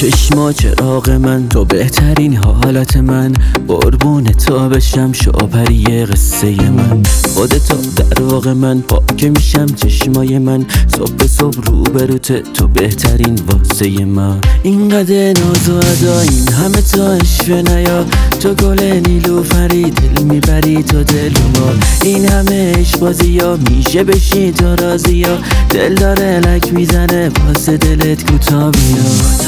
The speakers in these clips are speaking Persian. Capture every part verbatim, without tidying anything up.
چشما چراغ من، تو بهترین حالت من، قربون تو بشم شاپری قصه من. خودتو در واقع من، پاک میشم چشمای من، صبح صبح روبروت، تو بهترین واسه من. اینقدر ناز و ادا، این همه تا اشوه نیا، تو گل نیلوفری، دل میبری تو دل ما. این همه عشق بازی ها، میشه بشی تو راضی ها، دل داره لک میزنه واسه دلت کوتا بیا.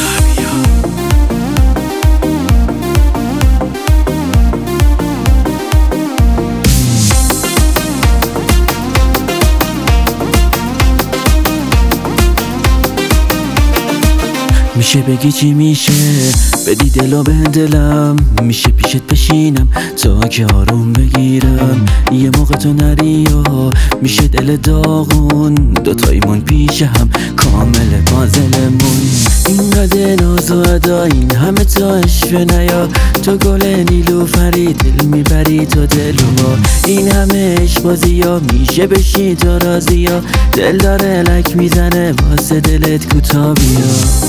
میشه بگی چی میشه، بدی دلو به دلم، میشه پیشت بشینم تا که آروم بگیرم. یه موقع تو نری و میشه دل داغون، دوتایمون پیش هم کامل پازلمون. اینقدر ناز و ادا، این همه تا اشوه نیا، تو گل نیلوفری، دل میبری تو دل ما. این همه عشق بازی ها، میشه بشی تو راضی ها، دل داره لک میزنه واسه دلت کوتا بیا.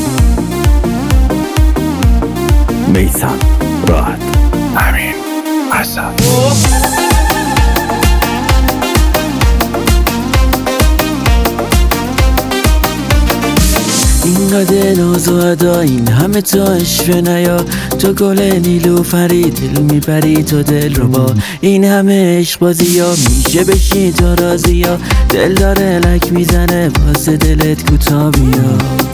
میثم راحت امین اسد. اینقدر ناز و ادا، این همه تا اشوه نیا، تو گل نیلوفری، دل میبری تو دل رو با. این همه عشق بازی ها، میشه بشی تو راضی ها، دل داره لک میزنه واسه دلت کوتا بیا.